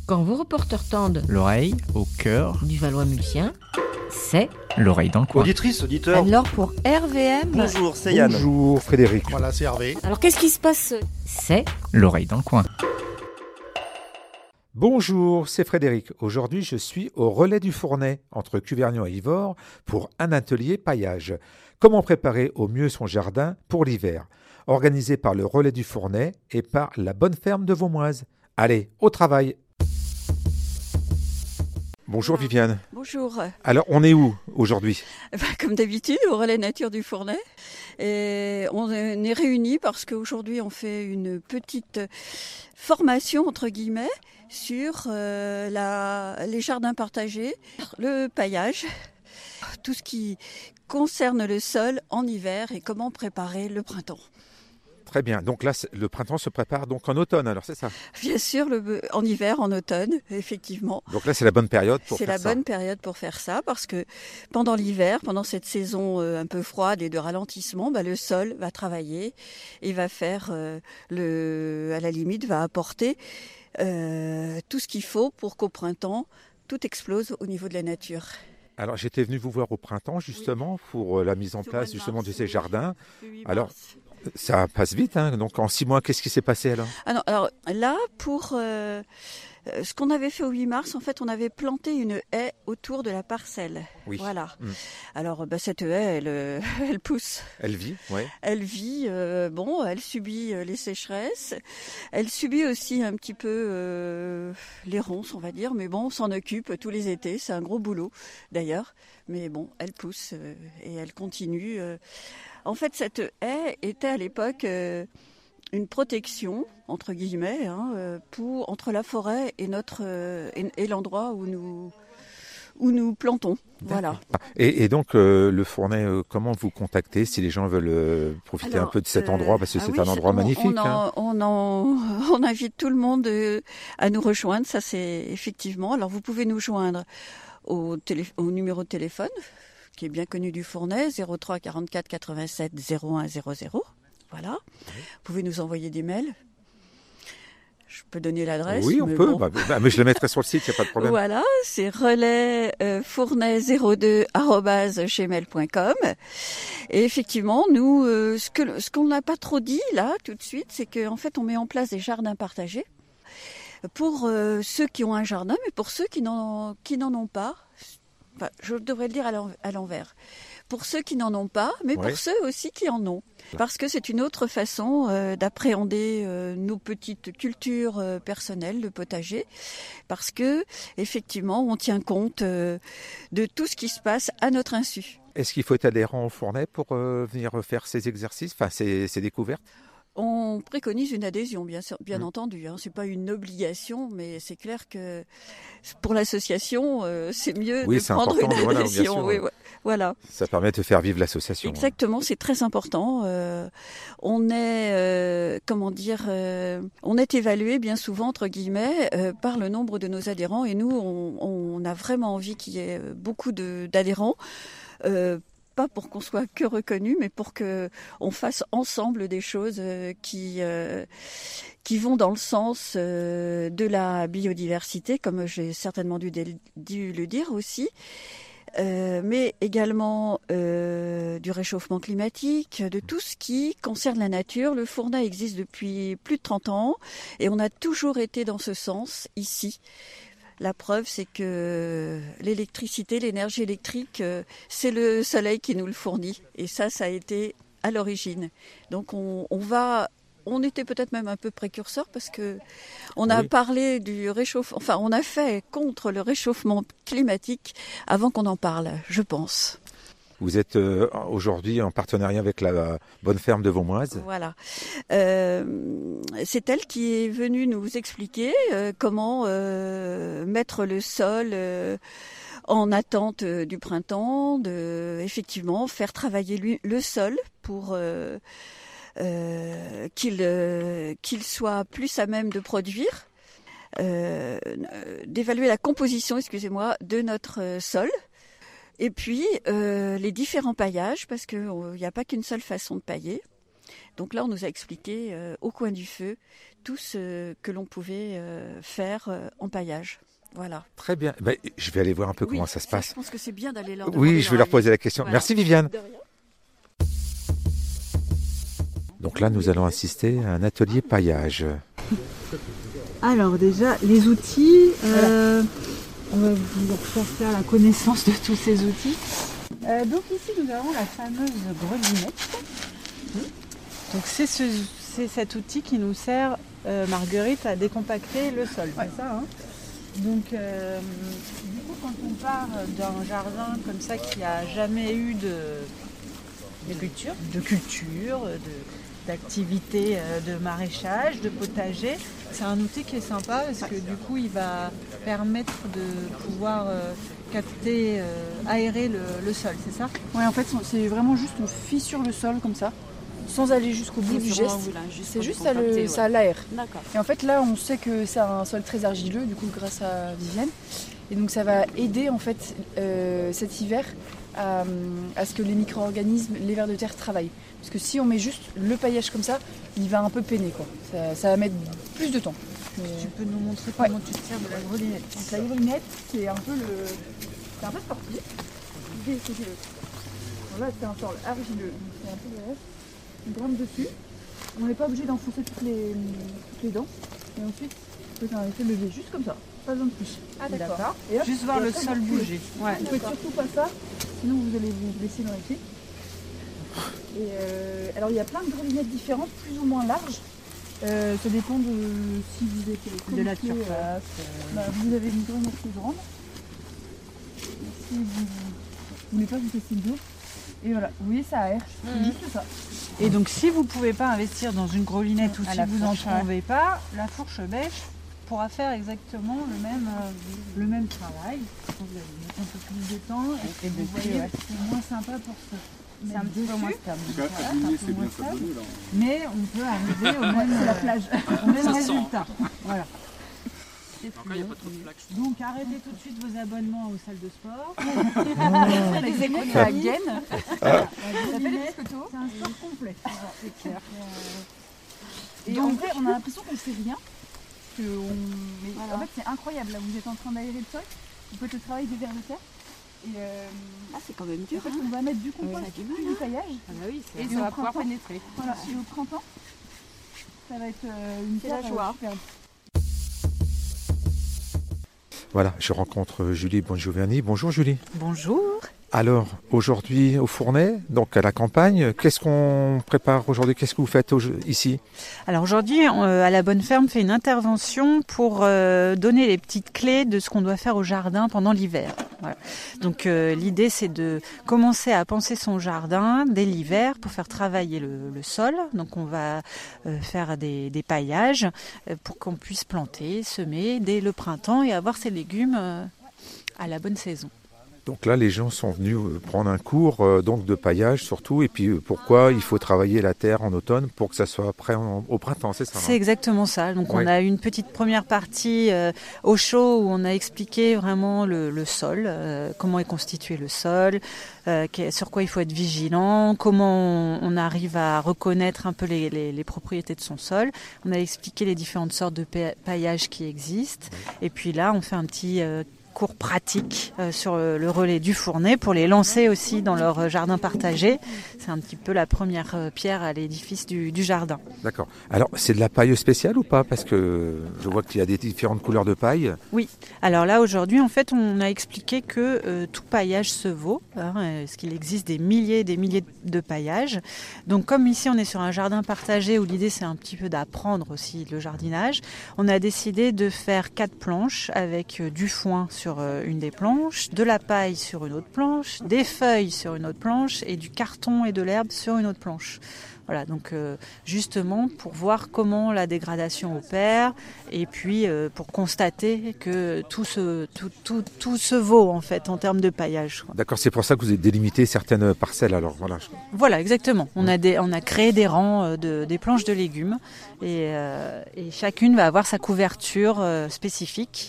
Quand vos reporters tendent L'oreille au cœur du Valois-Mulsien, c'est l'oreille dans le coin. Auditrice, auditeur. alors pour RVM. Bonjour, c'est Yann. Bonjour Frédéric. Voilà, c'est Hervé. Alors qu'est-ce qui se passe? C'est L'oreille dans le coin. Bonjour, c'est Frédéric. Aujourd'hui, je suis au relais du Fournais, entre Cuvernion et Ivors, pour un atelier paillage. Comment préparer au mieux son jardin pour l'hiver? Organisé par le relais du Fournais et par la bonne ferme de Vaumoise. Allez, au travail! Bonjour Viviane. Bonjour. Alors, on est où aujourd'hui? Comme d'habitude, au relais nature du Fournais. Et on est réunis parce qu'aujourd'hui, on fait une petite formation, entre guillemets, sur les jardins partagés, le paillage, tout ce qui concerne le sol en hiver et comment préparer le printemps. Très bien. Donc là, le printemps se prépare donc en automne, alors c'est ça? Bien sûr, en hiver, en automne, effectivement. Donc là, c'est la bonne période pour faire ça. C'est la bonne période pour faire ça parce que pendant l'hiver, pendant cette saison un peu froide et de ralentissement, le sol va travailler et va faire, à la limite, va apporter tout ce qu'il faut pour qu'au printemps, tout explose au niveau de la nature. Alors, j'étais venu vous voir au printemps, justement, pour la mise en place, justement, de ces jardins. Alors, ça passe vite, hein. Donc, en 6 mois, qu'est-ce qui s'est passé, alors? Alors là, pour ce qu'on avait fait au 8 mars, en fait, on avait planté une haie autour de la parcelle. Oui. Voilà. Alors, cette haie, elle pousse. Elle vit, oui. Elle vit, elle subit les sécheresses. Elle subit aussi un petit peu les ronces, on va dire. Mais bon, on s'en occupe tous les étés. C'est un gros boulot, d'ailleurs. Mais bon, elle pousse et elle continue. En fait, cette haie était à l'époque une protection, entre guillemets, entre la forêt et et l'endroit où nous plantons. Voilà. Et donc, le Fournais, comment vous contactez si les gens veulent profiter un peu de cet endroit? Parce que c'est un endroit magnifique. On invite tout le monde à nous rejoindre, ça c'est effectivement. Alors, vous pouvez nous joindre au numéro de téléphone, qui est bien connu du Fournais, 03 44 87 01 00. Voilà. Vous pouvez nous envoyer des mails. Je peux donner l'adresse. Oui, on peut. Bon. Mais je le mettrai sur le site, il n'y a pas de problème. Voilà, c'est relais-fournais02@gmail.com. Et effectivement, nous, ce qu'on n'a pas trop dit là, tout de suite, c'est qu'en fait, on met en place des jardins partagés pour ceux qui ont un jardin, mais pour ceux qui n'en ont pas. Enfin, je devrais le dire à l'envers. Pour ceux qui n'en ont pas, mais pour ceux aussi qui en ont. Parce que c'est une autre façon d'appréhender nos petites cultures personnelles, le potager. Parce que, effectivement, on tient compte de tout ce qui se passe à notre insu. Est-ce qu'il faut être adhérent au Fournais pour venir faire ces exercices, ces découvertes? On préconise une adhésion, bien entendu. C'est pas une obligation, mais c'est clair que pour l'association, c'est mieux de prendre une adhésion. Voilà. Ça permet de faire vivre l'association. Exactement, c'est très important. On est, on est évalué bien souvent entre guillemets par le nombre de nos adhérents, et nous, on a vraiment envie qu'il y ait beaucoup d'adhérents. Pas pour qu'on soit que reconnu, mais pour que on fasse ensemble des choses qui vont dans le sens de la biodiversité, comme j'ai certainement dû le dire aussi, mais également du réchauffement climatique, de tout ce qui concerne la nature. Le Fournais existe depuis plus de 30 ans et on a toujours été dans ce sens ici. La preuve, c'est que l'électricité, l'énergie électrique, c'est le soleil qui nous le fournit. Et ça a été à l'origine. Donc on était peut-être même un peu précurseur parce que on a parlé du réchauffement, enfin on a fait contre le réchauffement climatique avant qu'on en parle, je pense. Vous êtes aujourd'hui en partenariat avec la bonne ferme de Vaumoise. Voilà. C'est elle qui est venue nous expliquer comment mettre le sol en attente du printemps, effectivement faire travailler le sol pour qu'il soit plus à même de produire, d'évaluer la composition, de notre sol. Et puis les différents paillages, parce qu'il n'y a pas qu'une seule façon de pailler. Donc là, on nous a expliqué au coin du feu tout ce que l'on pouvait faire en paillage. Voilà. Très bien. Ben, je vais aller voir un peu comment ça se passe. Je pense que c'est bien d'aller leur Oui, je vais leur poser la question. Voilà. Merci Viviane. De rien. Donc là, nous allons assister à un atelier paillage. Alors déjà, les outils, on va vous faire la connaissance de tous ces outils. Donc ici, nous avons la fameuse grelinette. Donc c'est cet outil qui nous sert, Marguerite, à décompacter le sol. Ouais. C'est ça, hein. Donc du coup, quand on part d'un jardin comme ça qui n'a jamais eu de culture, d'activité de maraîchage, de potager, c'est un outil qui est sympa parce que du coup il va permettre de pouvoir capter, aérer le sol, c'est ça ? Ouais, en fait c'est vraiment juste on fissure le sol comme ça, sans aller jusqu'au bout du geste. C'est juste ça l'aère. D'accord. Et en fait là on sait que c'est un sol très argileux du coup grâce à Viviane. Et donc ça va aider en fait cet hiver à ce que les micro-organismes, les vers de terre travaillent. Parce que si on met juste le paillage comme ça, il va un peu peiner quoi. Ça va mettre plus de temps. Tu peux nous montrer comment tu te sers de la grelinette. Donc la grelinette, c'est un peu sportif. L'idée c'est que là c'est un sol argileux, donc c'est un peu de reste. On grimpe dessus. On n'est pas obligé d'enfoncer toutes les dents. Et ensuite, on peut faire lever juste comme ça. Pas besoin de plus. Ah d'accord. Et hop, Juste voir le sol bouger. Ouais. Vous ne faites surtout pas ça, sinon vous allez vous blesser dans les pieds. Et alors il y a plein de grelinettes différentes, plus ou moins larges. Ça dépend de si vous êtes De la surface. Vous avez une grelinette plus grande. Si vous voulez pas vous casser le dos. Et voilà, vous voyez ça aère, c'est juste ça. Et donc si vous ne pouvez pas investir dans une grelinette ou À si la vous n'en fourche, trouvez pas, la fourche bêche pourra faire exactement le même travail. Vous allez mettre un peu plus de temps et vous voyez, c'est moins sympa pour se C'est un petit peu moins stable. Voilà, c'est un peu moins stable. là. Mais on peut arriver au même, C'est la plage. au même résultat. Voilà. Encore, il n'y a pas trop de flaques. Donc arrêtez tout de suite vos abonnements aux salles de sport. Faites des écoutes à Gaine. Voilà. Ça fait des biscottos. C'est un sport complet. C'est clair. Et en fait, on a l'impression qu'on ne fait rien. En fait, c'est incroyable. Là, vous êtes en train d'aérer le sol. Vous faites le travail des vers de terre. Et C'est quand même en dur. fait, on va mettre du compost, plus du paillage. Ah bah oui, Et ça va au pouvoir printemps, pénétrer. Voilà. Et au printemps, ça va être une C'est la terre joie. superbe. Voilà, je rencontre Julie Bongiovanni. Bonjour Julie. Bonjour. Alors, aujourd'hui au Fournais, donc à la campagne, qu'est-ce qu'on prépare aujourd'hui? Qu'est-ce que vous faites ici? Alors aujourd'hui, à la Bonne Ferme, fait une intervention pour donner les petites clés de ce qu'on doit faire au jardin pendant l'hiver. Voilà. Donc l'idée, c'est de commencer à penser son jardin dès l'hiver pour faire travailler le sol. Donc on va faire des paillages pour qu'on puisse planter, semer dès le printemps et avoir ses légumes à la bonne saison. Donc là, les gens sont venus prendre un cours donc de paillage surtout, et puis pourquoi il faut travailler la terre en automne pour que ça soit prêt au printemps, c'est ça? C'est exactement ça. Donc Ouais. on a une petite première partie au chaud où on a expliqué vraiment le sol, comment est constitué le sol, sur quoi il faut être vigilant, comment on arrive à reconnaître un peu les propriétés de son sol. On a expliqué les différentes sortes de paillage qui existent. Et puis là, on fait un petit cours pratique sur le relais du Fournais pour les lancer aussi dans leur jardin partagé. C'est un petit peu la première pierre à l'édifice du jardin. D'accord. Alors, c'est de la paille spéciale ou pas? Parce que je vois qu'il y a des différentes couleurs de paille. Oui, alors là aujourd'hui en fait on a expliqué que tout paillage se vaut, parce qu'il existe des milliers de paillages. Donc comme ici on est sur un jardin partagé où l'idée c'est un petit peu d'apprendre aussi le jardinage, on a décidé de faire 4 planches avec du foin sur une des planches, de la paille sur une autre planche, des feuilles sur une autre planche et du carton et de l'herbe sur une autre planche. Voilà, donc justement pour voir comment la dégradation opère et puis pour constater que tout se vaut en fait en termes de paillage. D'accord, c'est pour ça que vous avez délimité certaines parcelles alors. Voilà. Voilà, exactement. On a créé des rangs des planches de légumes et chacune va avoir sa couverture spécifique.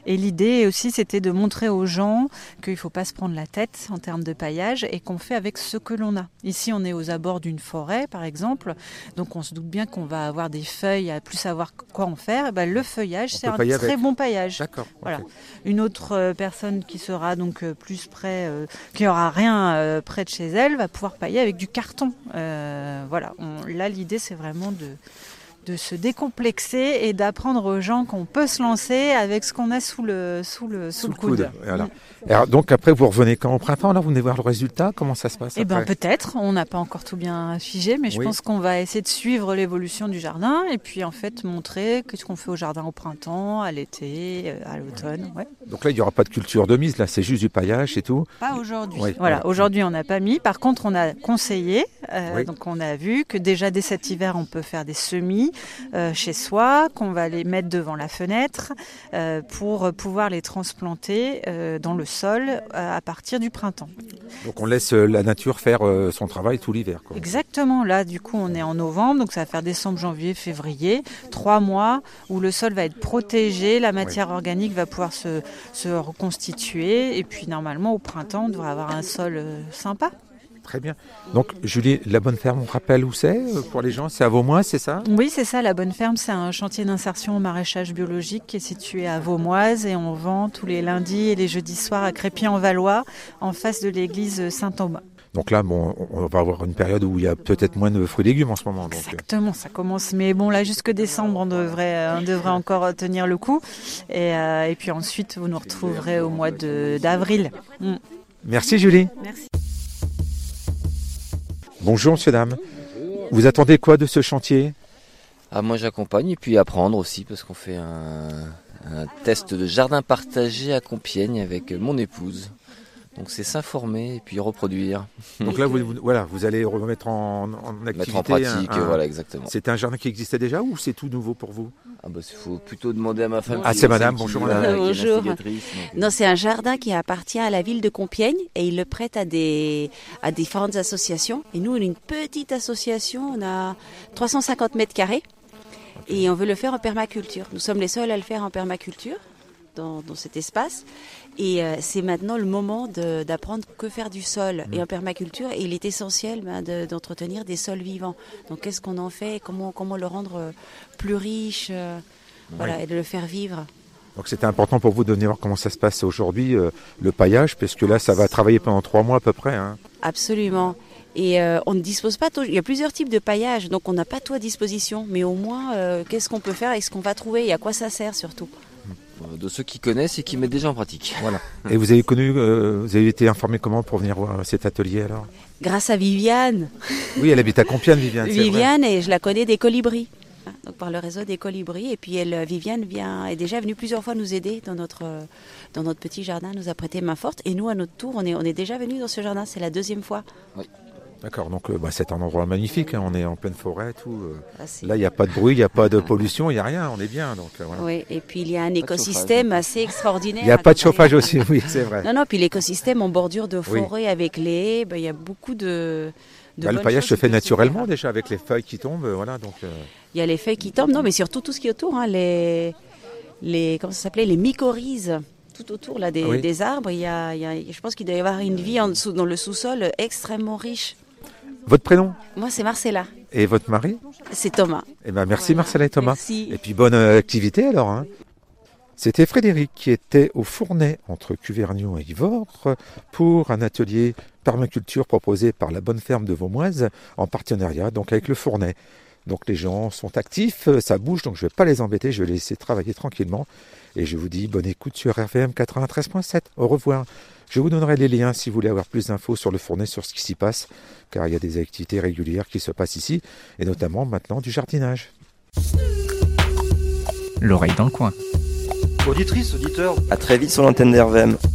Et l'idée aussi, c'était de montrer aux gens qu'il ne faut pas se prendre la tête en termes de paillage et qu'on fait avec ce que l'on a. Ici, on est aux abords d'une forêt, par exemple, donc on se doute bien qu'on va avoir des feuilles à plus savoir quoi en faire. Et ben, le feuillage, c'est un très bon paillage. D'accord. Voilà. Okay. Une autre personne qui sera donc plus près, qui n'aura rien près de chez elle, va pouvoir pailler avec du carton. Voilà. Là, l'idée, c'est vraiment de se décomplexer et d'apprendre aux gens qu'on peut se lancer avec ce qu'on a sous le coude. Voilà. Alors, donc après, vous revenez quand au printemps, là, vous venez voir le résultat, comment ça se passe? Eh bien peut-être, on n'a pas encore tout bien figé, mais je pense qu'on va essayer de suivre l'évolution du jardin et puis en fait montrer ce qu'on fait au jardin au printemps, à l'été, à l'automne. Ouais. Donc là, il n'y aura pas de culture de mise, là, c'est juste du paillage et tout? Pas aujourd'hui. Oui, voilà. Aujourd'hui, on n'a pas mis. Par contre, on a conseillé, donc on a vu que déjà dès cet hiver, on peut faire des semis chez soi, qu'on va les mettre devant la fenêtre pour pouvoir les transplanter dans le sol à partir du printemps. Donc on laisse la nature faire son travail tout l'hiver, quoi. Exactement, là du coup on est en novembre, donc ça va faire décembre, janvier, février, 3 mois où le sol va être protégé, la matière organique va pouvoir se reconstituer et puis normalement au printemps on devrait avoir un sol sympa. Très bien. Donc, Julie, la Bonne Ferme, on rappelle où c'est pour les gens? C'est à Vaumoise, c'est ça? Oui, c'est ça. La Bonne Ferme, c'est un chantier d'insertion au maraîchage biologique qui est situé à Vaumoise et on vend tous les lundis et les jeudis soirs à Crépy-en-Valois, en face de l'église Saint-Thomas. Donc là, bon, on va avoir une période où il y a peut-être moins de fruits et légumes en ce moment. Donc. Exactement, ça commence. Mais bon, là, jusque décembre, on devrait encore tenir le coup. Et puis ensuite, vous nous retrouverez au mois d'avril. Merci, Julie. Merci. Bonjour, monsieur, dame. Vous attendez quoi de ce chantier? Moi, j'accompagne et puis apprendre aussi parce qu'on fait un test de jardin partagé à Compiègne avec mon épouse. Donc c'est s'informer et puis reproduire. Donc là, vous allez remettre en activité. Mettre en pratique, voilà, exactement. C'est un jardin qui existait déjà ou c'est tout nouveau pour vous? Il faut plutôt demander à ma femme. Ah, c'est madame, bonjour madame. Bonjour. Non, c'est un jardin qui appartient à la ville de Compiègne et il le prête à différentes associations. Et nous, on est une petite association, on a 350 mètres carrés et on veut le faire en permaculture. Nous sommes les seuls à le faire en permaculture dans cet espace. Et c'est maintenant le moment d'apprendre que faire du sol. Et en permaculture, il est essentiel d'entretenir des sols vivants. Donc qu'est-ce qu'on en fait, comment le rendre plus riche, voilà, et de le faire vivre. Donc c'était important pour vous de venir voir comment ça se passe aujourd'hui, le paillage, parce que là ça va travailler pendant 3 mois à peu près. Hein. Absolument. Et on ne dispose pas tout. Il y a plusieurs types de paillage, donc on n'a pas tout à disposition. Mais au moins, qu'est-ce qu'on peut faire et ce qu'on va trouver et à quoi ça sert surtout. De ceux qui connaissent et qui mettent déjà en pratique. Voilà. Et vous avez été informé comment pour venir voir cet atelier alors? Grâce à Viviane. Oui, elle habite à Compiègne, Viviane. Viviane, et je la connais des Colibris. Donc par le réseau des Colibris. Et puis Viviane est déjà venue plusieurs fois nous aider dans notre petit jardin, nous a prêté main forte. Et nous, à notre tour, on est déjà venus dans ce jardin. C'est la 2e fois. Oui. D'accord, donc c'est un endroit magnifique, hein, on est en pleine forêt, tout. Là, il n'y a pas de bruit, il n'y a pas de pollution, il n'y a rien, on est bien. Donc, voilà. Oui, et puis il y a un écosystème assez extraordinaire. Il n'y a pas de chauffage aussi, oui, c'est vrai. Non, puis l'écosystème en bordure de forêt avec les haies, il y a beaucoup de le paillage se fait naturellement déjà avec les feuilles qui tombent, voilà. Donc, il y a les feuilles qui tombent, non, mais surtout tout ce qui est autour, hein, les mycorhizes. Tout autour là, des arbres, je pense qu'il doit y avoir une vie dans le sous-sol extrêmement riche. Votre prénom? Moi, c'est Marcella. Et votre mari? C'est Thomas. Eh ben, merci Marcella et Thomas. Merci. Et puis bonne activité alors. Hein. C'était Frédéric qui était au Fournais entre Cuvergnon et Yvors pour un atelier permaculture proposé par la Bonne Ferme de Vaumoise en partenariat donc avec le Fournais. Donc les gens sont actifs, ça bouge, donc je ne vais pas les embêter, je vais les laisser travailler tranquillement. Et je vous dis bonne écoute sur RVM 93.7. Au revoir. Je vous donnerai les liens si vous voulez avoir plus d'infos sur le Fournais, sur ce qui s'y passe, car il y a des activités régulières qui se passent ici, et notamment maintenant du jardinage. L'oreille dans le coin. Auditrice, auditeur. À très vite sur l'antenne d'RVM.